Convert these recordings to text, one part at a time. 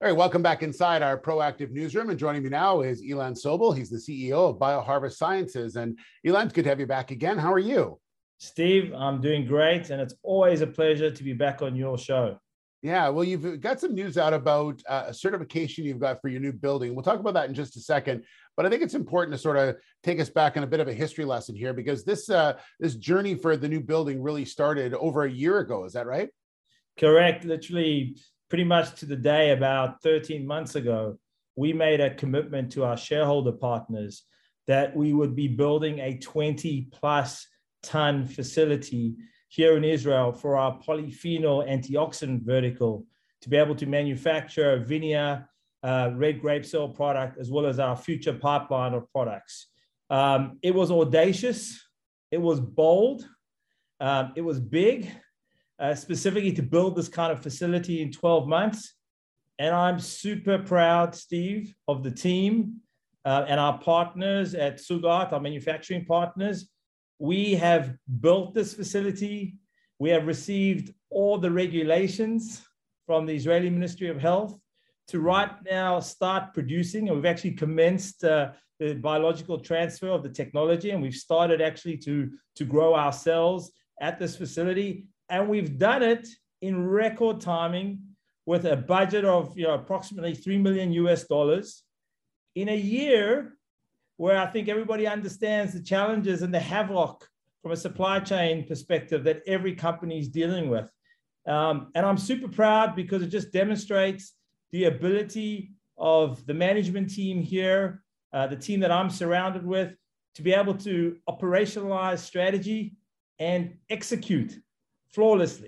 All right, welcome back inside our proactive newsroom. And joining me now is Ilan Sobel. He's the CEO of BioHarvest Sciences. And Ilan, it's good to have you back again. How are you? Steve, I'm doing great. And it's always a pleasure to be back on your show. Yeah, well, you've got some news out about a certification you've got for your new building. We'll talk about that in just a second. But I think it's important to sort of take us back on a bit of a history lesson here, because this journey for the new building really started over a year ago. Is that right? Correct. Literally, pretty much to the day, about 13 months ago, we made a commitment to our shareholder partners that we would be building a 20+ ton facility here in Israel for our polyphenol antioxidant vertical to be able to manufacture VINIA, red grape cell product, as well as our future pipeline of products. It was audacious, it was bold, it was big, specifically to build this kind of facility in 12 months. And I'm super proud, Steve, of the team and our partners at Sugart, our manufacturing partners. We have built this facility. We have received all the regulations from the Israeli Ministry of Health to right now start producing. And we've actually commenced the biological transfer of the technology. And we've started actually to grow our cells at this facility. And we've done it in record timing with a budget of approximately $3 million in a year where I think everybody understands the challenges and the havoc from a supply chain perspective that every company is dealing with. And I'm super proud because it just demonstrates the ability of the management team here, the team that I'm surrounded with, to be able to operationalize strategy and execute flawlessly.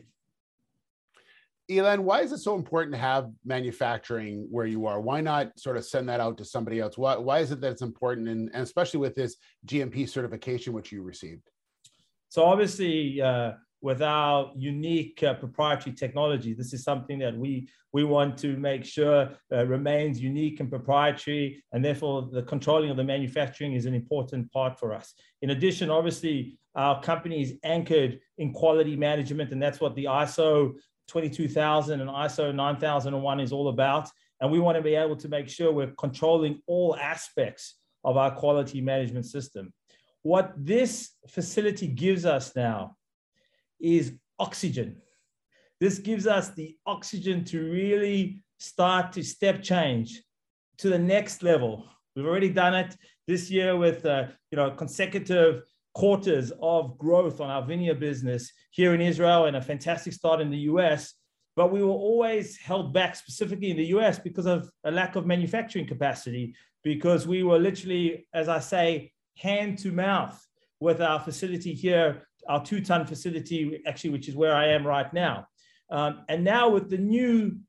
Ilan, why is it so important to have manufacturing where you are? Why not sort of send that out to somebody else? Why is it that it's important, and especially with this GMP certification, which you received? So obviously, with our unique proprietary technology, this is something that we want to make sure remains unique and proprietary, and therefore the controlling of the manufacturing is an important part for us. In addition, obviously, our company is anchored in quality management, and that's what the ISO 22000 and ISO 9001 is all about. And we want to be able to make sure we're controlling all aspects of our quality management system. What this facility gives us now is oxygen. This gives us the oxygen to really start to step change to the next level. We've already done it this year with consecutive quarters of growth on our VINIA business here in Israel and a fantastic start in the US. But we were always held back, specifically in the US, because of a lack of manufacturing capacity, because we were literally, as I say, hand to mouth with our facility here, our 2-ton facility, actually, which is where I am right now. And now with the new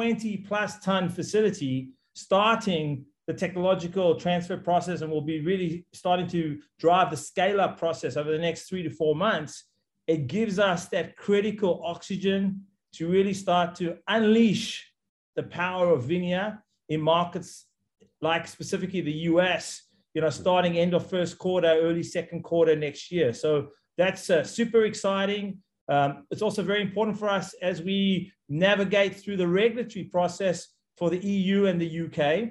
20+ ton facility starting the technological transfer process, and we'll be really starting to drive the scale-up process over the next 3 to 4 months, it gives us that critical oxygen to really start to unleash the power of VINIA in markets like specifically the US, starting end of first quarter, early second quarter next year. So that's super exciting. It's also very important for us as we navigate through the regulatory process for the EU and the UK.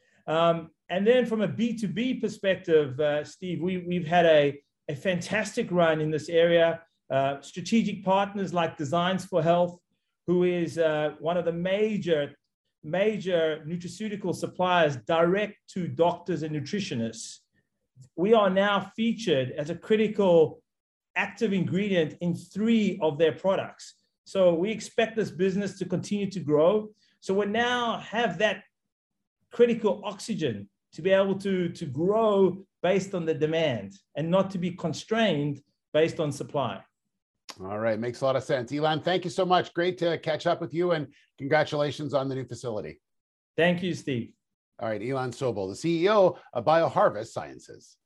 And then from a B2B perspective, Steve, we've had a fantastic run in this area. Strategic partners like Designs for Health, who is one of the major nutraceutical suppliers direct to doctors and nutritionists. We are now featured as a critical active ingredient in 3 of their products. So we expect this business to continue to grow. So we now have that critical oxygen to be able to grow based on the demand and not to be constrained based on supply. All right, makes a lot of sense. Ilan, thank you so much. Great to catch up with you, and congratulations on the new facility. Thank you, Steve. All right, Ilan Sobel, the CEO of BioHarvest Sciences.